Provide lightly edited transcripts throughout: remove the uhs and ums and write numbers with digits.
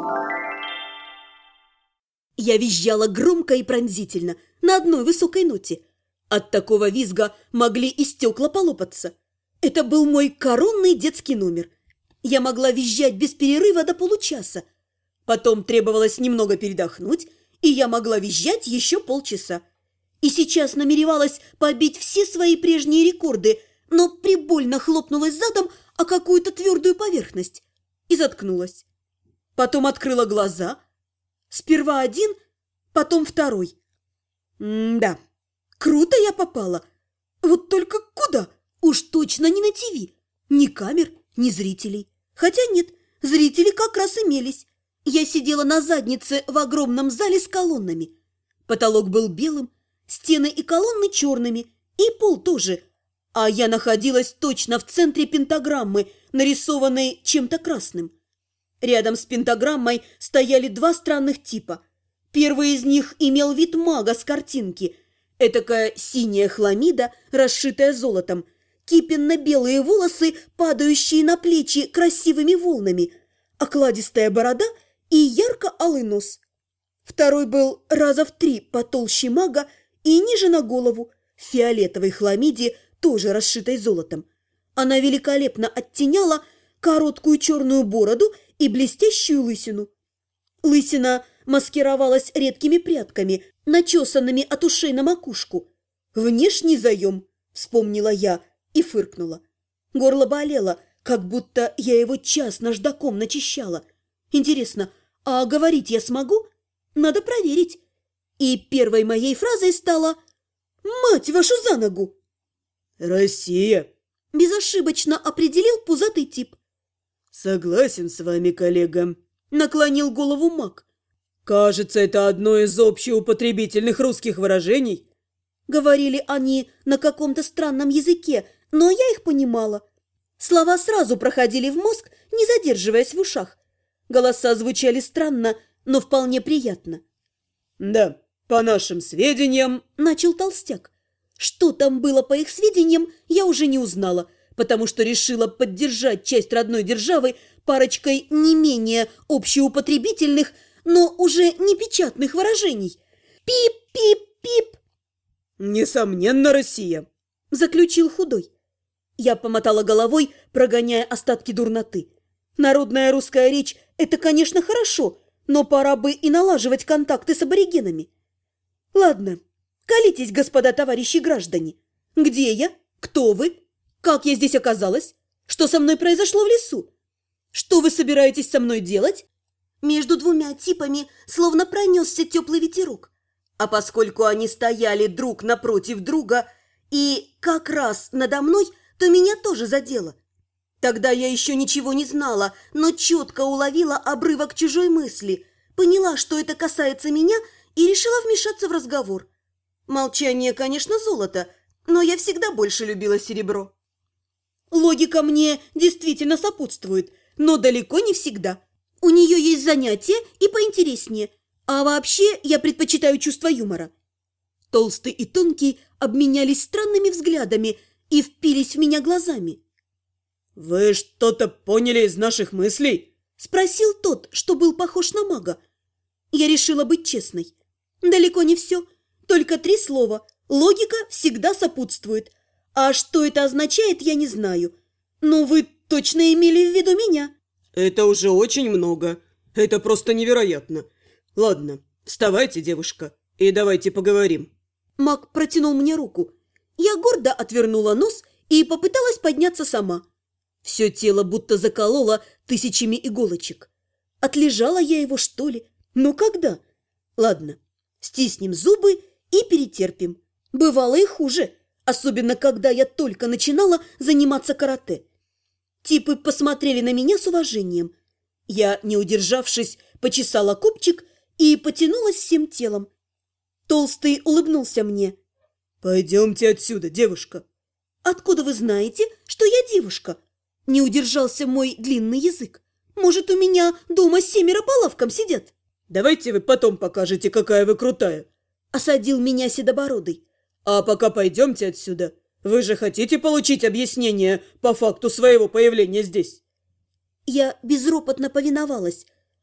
Я визжала громко и пронзительно, на одной высокой ноте. От такого визга могли и стекла полопаться. Это был мой коронный детский номер. Я могла визжать без перерыва до получаса. Потом требовалось немного передохнуть, и я могла визжать еще полчаса. И сейчас намеревалась побить все свои прежние рекорды, но прибольно хлопнулась задом о какую-то твердую поверхность и заткнулась. Потом открыла глаза. Сперва один, потом второй. Да, круто я попала. Вот только куда? Уж точно не на ТВ. Ни камер, ни зрителей. Хотя нет, зрители как раз имелись. Я сидела на заднице в огромном зале с колоннами. Потолок был белым, стены и колонны черными, и пол тоже. А я находилась точно в центре пентаграммы, нарисованной чем-то красным. Рядом с пентаграммой стояли два странных типа. Первый из них имел вид мага с картинки. Этакая синяя хламида, расшитая золотом, кипенно-белые волосы, падающие на плечи красивыми волнами, окладистая борода и ярко-алый нос. Второй был раза в 3 потолще мага и ниже на голову, в фиолетовой хламиде, тоже расшитой золотом. Она великолепно оттеняла короткую черную бороду и блестящую лысину. Лысина маскировалась редкими прядками, начесанными от ушей на макушку. «Внешний заем», — вспомнила я и фыркнула. Горло болело, как будто я его час наждаком начищала. Интересно, а говорить я смогу? Надо проверить. И первой моей фразой стала «Мать вашу за ногу!» «Россия!» – безошибочно определил пузатый тип. «Согласен с вами, коллега», – наклонил голову маг. «Кажется, это одно из общеупотребительных русских выражений». Говорили они на каком-то странном языке, но я их понимала. Слова сразу проходили в мозг, не задерживаясь в ушах. Голоса звучали странно, но вполне приятно. «Да, по нашим сведениям», – начал толстяк. Что там было по их сведениям, я уже не узнала, потому что решила поддержать часть родной державы парочкой не менее общеупотребительных, но уже не печатных выражений. «Пип-пип-пип!» «Несомненно, Россия», – заключил худой. Я помотала головой, прогоняя остатки дурноты. Народная русская речь – это, конечно, хорошо, но пора бы и налаживать контакты с аборигенами. Ладно, колитесь, господа товарищи граждане. Где я? Кто вы? Как я здесь оказалась? Что со мной произошло в лесу? Что вы собираетесь со мной делать? Между двумя типами словно пронесся теплый ветерок. А поскольку они стояли друг напротив друга и как раз надо мной, то меня тоже задело. Тогда я еще ничего не знала, но четко уловила обрывок чужой мысли, поняла, что это касается меня, и решила вмешаться в разговор. Молчание, конечно, золото, но я всегда больше любила серебро. Логика мне действительно сопутствует, но далеко не всегда. У нее есть занятия и поинтереснее, а вообще я предпочитаю чувство юмора. Толстый и тонкий обменялись странными взглядами и впились в меня глазами. «Вы что-то поняли из наших мыслей?» – спросил тот, что был похож на мага. Я решила быть честной. Далеко не все, только 3 слова. Логика всегда сопутствует. А что это означает, я не знаю. Но вы точно имели в виду меня. «Это уже очень много. Это просто невероятно. Ладно, вставайте, девушка, и давайте поговорим». Маг протянул мне руку. Я гордо отвернула нос и попыталась подняться сама. Все тело будто закололо тысячами иголочек. Отлежала я его, что ли? Ну когда? Ладно, стиснем зубы и перетерпим. Бывало и хуже, особенно когда я только начинала заниматься карате. Типы посмотрели на меня с уважением. Я, не удержавшись, почесала копчик и потянулась всем телом. Толстый улыбнулся мне. «Пойдемте отсюда, девушка». «Откуда вы знаете, что я девушка?» Не удержался мой длинный язык. «Может, у меня дома 7 по лавкам сидят?» «Давайте вы потом покажете, какая вы крутая», – осадил меня седобородый. «А пока пойдемте отсюда. Вы же хотите получить объяснение по факту своего появления здесь?» Я безропотно повиновалась.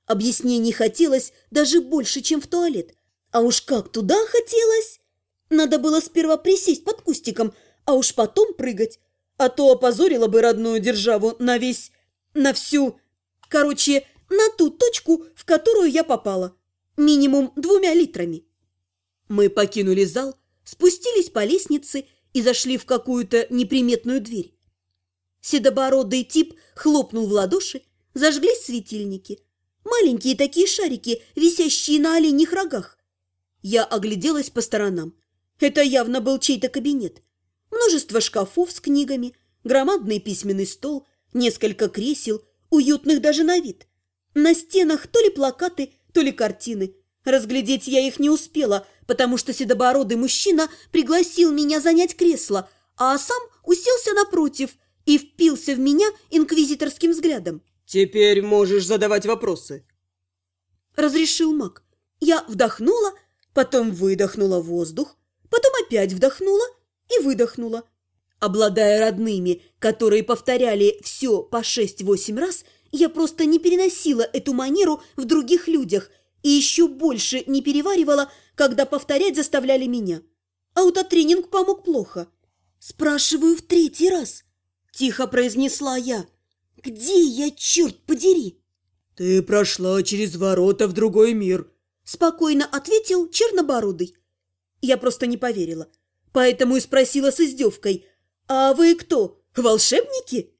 Объяснений хотелось даже больше, чем в туалет. А уж как туда хотелось! Надо было сперва присесть под кустиком, а уж потом прыгать. А то опозорила бы родную державу на всю... Короче, на ту точку, в которую я попала. Минимум 2 литрами. Мы покинули зал, спустились по лестнице и зашли в какую-то неприметную дверь. Седобородый тип хлопнул в ладоши, зажглись светильники. Маленькие такие шарики, висящие на оленьих рогах. Я огляделась по сторонам. Это явно был чей-то кабинет. Множество шкафов с книгами, громадный письменный стол, несколько кресел, уютных даже на вид. На стенах то ли плакаты, то ли картины. Разглядеть я их не успела, потому что седобородый мужчина пригласил меня занять кресло, а сам уселся напротив и впился в меня инквизиторским взглядом. «Теперь можешь задавать вопросы», — разрешил маг. Я вдохнула, потом выдохнула воздух, потом опять вдохнула и выдохнула. Обладая родными, которые повторяли все по 6-8 раз, я просто не переносила эту манеру в других людях и еще больше не переваривала, когда повторять заставляли меня. Аутотренинг помог плохо. «Спрашиваю в 3-й раз», – тихо произнесла я. «Где я, черт подери?» «Ты прошла через ворота в другой мир», – спокойно ответил Чернобородый. Я просто не поверила, поэтому и спросила с издевкой: «А вы кто, волшебники?»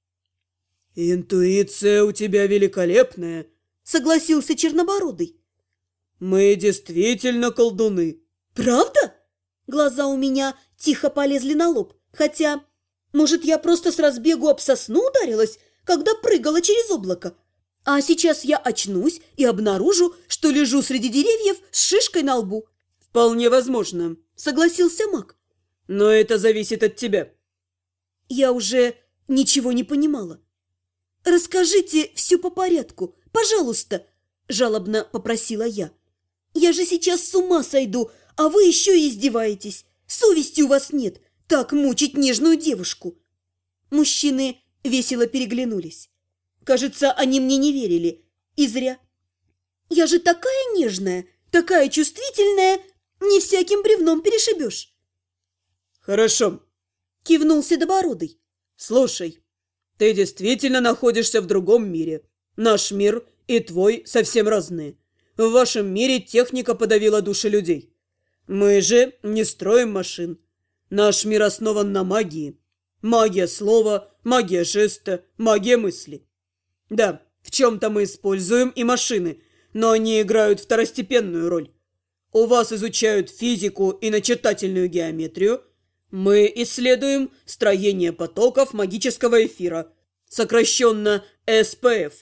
«Интуиция у тебя великолепная», – согласился Чернобородый. «Мы действительно колдуны». «Правда?» Глаза у меня тихо полезли на лоб, хотя, может, я просто с разбегу об сосну ударилась, когда прыгала через облако. А сейчас я очнусь и обнаружу, что лежу среди деревьев с шишкой на лбу. «Вполне возможно», – согласился маг. «Но это зависит от тебя». Я уже ничего не понимала. «Расскажите все по порядку, пожалуйста», – жалобно попросила я. «Я же сейчас с ума сойду, а вы еще и издеваетесь. Совести у вас нет, так мучить нежную девушку». Мужчины весело переглянулись. Кажется, они мне не верили. И зря. «Я же такая нежная, такая чувствительная, не всяким бревном перешибешь». «Хорошо», – кивнул Седобородый. «Слушай, ты действительно находишься в другом мире. Наш мир и твой совсем разные. В вашем мире техника подавила души людей. Мы же не строим машин. Наш мир основан на магии. Магия слова, магия жеста, магия мысли. Да, в чем-то мы используем и машины, но они играют второстепенную роль. У вас изучают физику и начертательную геометрию. Мы исследуем строение потоков магического эфира, сокращенно СПФ,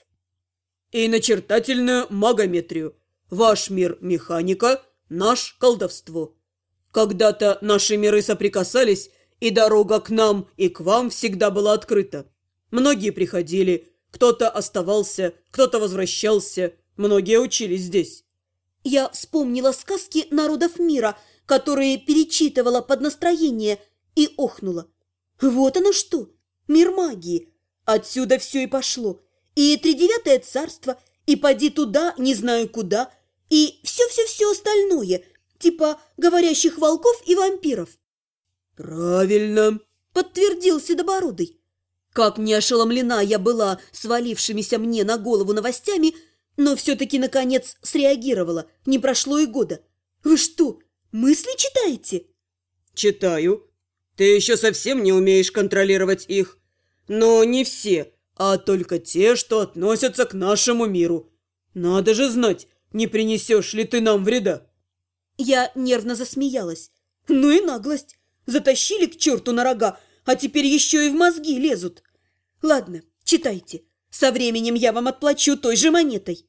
и начертательную магометрию. Ваш мир – механика, наш – колдовство. Когда-то наши миры соприкасались, и дорога к нам и к вам всегда была открыта. Многие приходили, кто-то оставался, кто-то возвращался, многие учились здесь». Я вспомнила сказки народов мира, которые перечитывала под настроение, и охнула. Вот оно что, мир магии. Отсюда все и пошло. И 39-е царство, и поди туда, не знаю куда, и все-все-все остальное, типа говорящих волков и вампиров. «Правильно», – подтвердил Седобородый. Как не ошеломлена я была свалившимися мне на голову новостями, но все-таки, наконец, среагировала. Не прошло и года. «Вы что, мысли читаете?» «Читаю. Ты еще совсем не умеешь контролировать их. Но не все, а только те, что относятся к нашему миру. Надо же знать, не принесешь ли ты нам вреда». Я нервно засмеялась. Ну и наглость. Затащили к черту на рога, а теперь еще и в мозги лезут. Ладно, читайте. Со временем я вам отплачу той же монетой.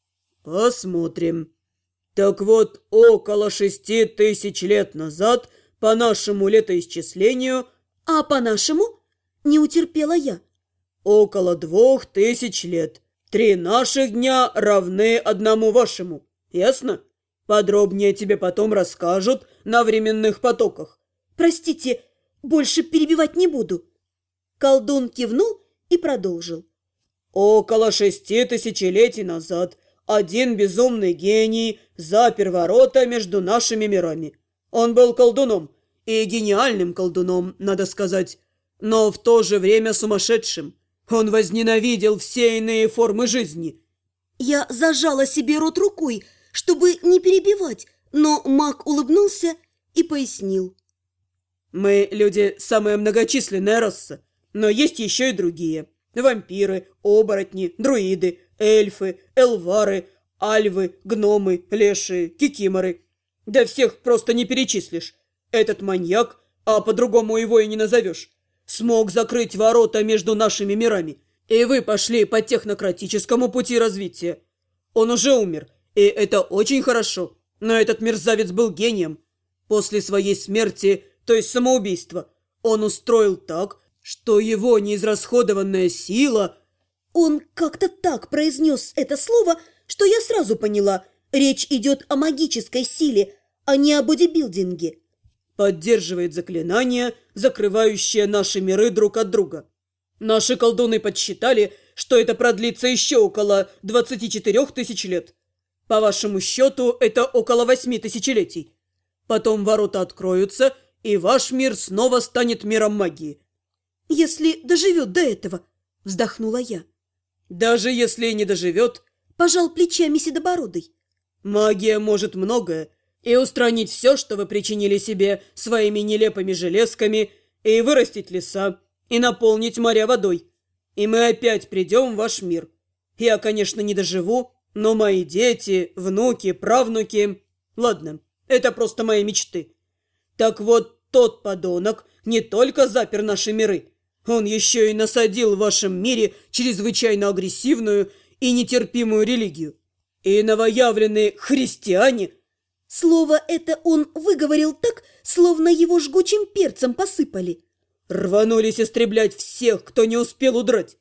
Посмотрим. Так вот, около 6000 лет назад, по нашему летоисчислению... А по нашему? Не утерпела я. Около 2000 лет. 3 наших дня равны 1 вашему. Ясно? Подробнее тебе потом расскажут на временных потоках. Простите, больше перебивать не буду. Колдун кивнул и продолжил. Около 6 тысячелетий назад один безумный гений запер ворота между нашими мирами. Он был колдуном, и гениальным колдуном, надо сказать, но в то же время сумасшедшим. Он возненавидел все иные формы жизни». Я зажала себе рот рукой, чтобы не перебивать, но маг улыбнулся и пояснил. «Мы, люди, самая многочисленная раса, но есть еще и другие. Вампиры, оборотни, друиды, эльфы, эльвары, альвы, гномы, лешие, кикиморы. Да всех просто не перечислишь. Этот маньяк, а по-другому его и не назовешь, смог закрыть ворота между нашими мирами. И вы пошли по технократическому пути развития. Он уже умер, и это очень хорошо. Но этот мерзавец был гением. После своей смерти, то есть самоубийства, он устроил так, что его неизрасходованная сила...» Он как-то так произнес это слово, что я сразу поняла, речь идет о магической силе, а не о бодибилдинге. «Поддерживает заклинание, закрывающее наши миры друг от друга. Наши колдуны подсчитали, что это продлится еще около 24 тысяч лет. По вашему счету, это около 8 тысячелетий. Потом ворота откроются, и ваш мир снова станет миром магии». «Если доживет до этого», — вздохнула я. «Даже если и не доживет», — пожал плечами Седобородый. «магия может многое, и устранить все, что вы причинили себе своими нелепыми железками, и вырастить леса, и наполнить моря водой. И мы опять придем в ваш мир. Я, конечно, не доживу, но мои дети, внуки, правнуки... Ладно, это просто мои мечты. Так вот, тот подонок не только запер наши миры, он еще и насадил в вашем мире чрезвычайно агрессивную и нетерпимую религию. И новоявленные христиане...» Слово это он выговорил так, словно его жгучим перцем посыпали. «Рванулись истреблять всех, кто не успел удрать.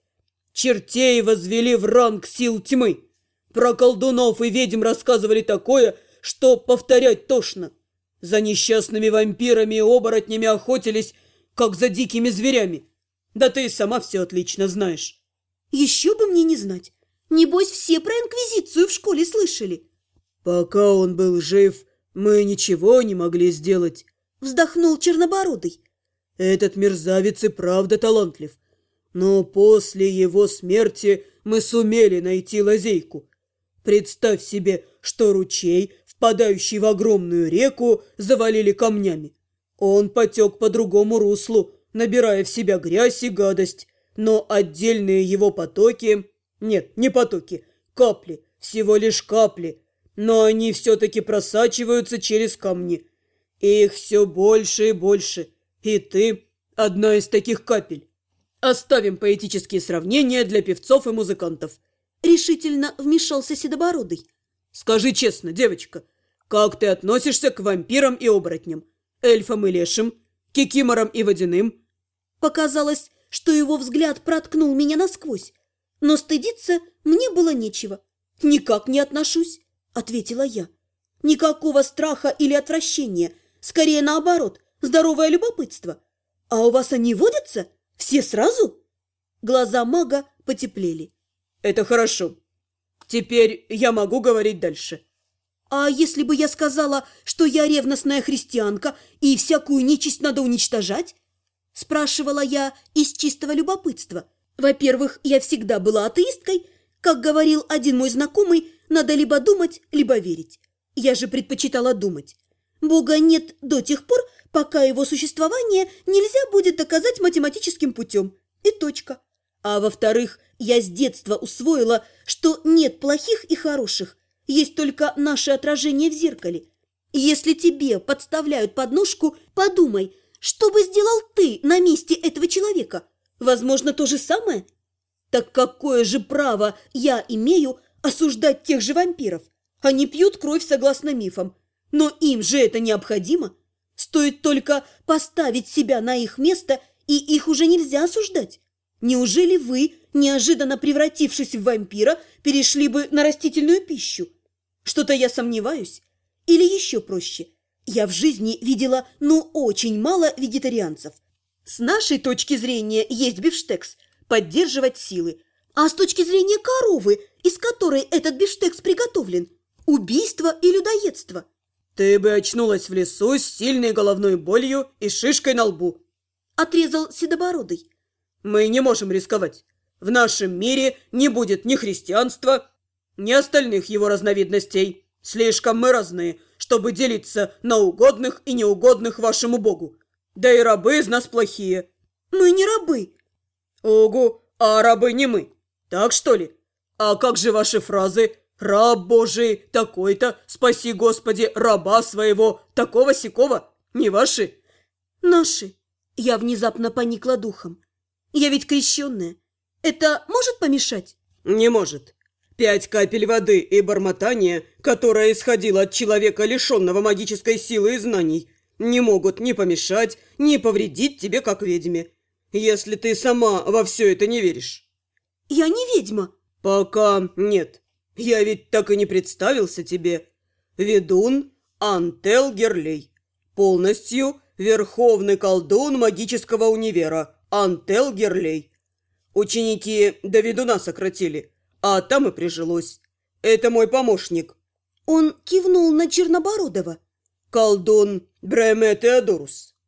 Чертей возвели в ранг сил тьмы. Про колдунов и ведьм рассказывали такое, что повторять тошно. За несчастными вампирами и оборотнями охотились, как за дикими зверями. Да ты и сама все отлично знаешь». «Еще бы мне не знать. Небось, все про Инквизицию в школе слышали». «Пока он был жив, мы ничего не могли сделать», — вздохнул Чернобородый. «Этот мерзавец и правда талантлив. Но после его смерти мы сумели найти лазейку. Представь себе, что ручей, впадающий в огромную реку, завалили камнями. Он потек по другому руслу, набирая в себя грязь и гадость, но отдельные его потоки... Нет, не потоки, капли, всего лишь капли, но они все-таки просачиваются через камни. Их все больше и больше, и ты одна из таких капель. Оставим поэтические сравнения для певцов и музыкантов». Решительно вмешался Седобородый. «Скажи честно, девочка, как ты относишься к вампирам и оборотням, эльфам и лешим, кикиморам и водяным?» Показалось, что его взгляд проткнул меня насквозь, но стыдиться мне было нечего. «Никак не отношусь», — ответила я. «Никакого страха или отвращения, скорее наоборот, здоровое любопытство. А у вас они водятся? Все сразу?» Глаза мага потеплели. «Это хорошо. Теперь я могу говорить дальше». «А если бы я сказала, что я ревностная христианка и всякую нечисть надо уничтожать?» Спрашивала я из чистого любопытства. Во-первых, я всегда была атеисткой. Как говорил один мой знакомый, надо либо думать, либо верить. Я же предпочитала думать. Бога нет до тех пор, пока его существование нельзя будет доказать математическим путем. И точка. А во-вторых, я с детства усвоила, что нет плохих и хороших. Есть только наше отражение в зеркале. Если тебе подставляют подножку, подумай, что бы сделал ты на месте этого человека? Возможно, то же самое? Так какое же право я имею осуждать тех же вампиров? Они пьют кровь согласно мифам. Но им же это необходимо. Стоит только поставить себя на их место, и их уже нельзя осуждать. Неужели вы, неожиданно превратившись в вампира, перешли бы на растительную пищу? Что-то я сомневаюсь. Или еще проще. Я в жизни видела, очень мало вегетарианцев. С нашей точки зрения есть бифштекс – поддерживать силы. А с точки зрения коровы из которой этот бифштекс приготовлен? Убийство и людоедство. Ты бы очнулась в лесу с сильной головной болью и шишкой на лбу. Отрезал Седобородый. Мы не можем рисковать. В нашем мире не будет ни христианства, ни остальных его разновидностей. Слишком мы разные, чтобы делиться на угодных и неугодных вашему богу. Да и рабы из нас плохие. Мы не рабы. Ого, а рабы не мы. Так что ли? А как же ваши фразы? Раб Божий такой-то, спаси Господи раба своего, такого-сякого? Не ваши? Наши. Я внезапно поникла духом. Я ведь крещенная. Это может помешать? Не может. 5 капель воды и бормотание, которое исходило от человека, лишенного магической силы и знаний, не могут ни помешать, ни повредить тебе, как ведьме, если ты сама во все это не веришь. Я не ведьма. Пока нет. Я ведь так и не представился тебе. Ведун Антел Герлей. Полностью верховный колдун магического универа Антел Герлей. Ученики до ведуна сократили, а там и прижилось. Это мой помощник. Он кивнул на Чернобородова. Колдун Бреме Теодорус.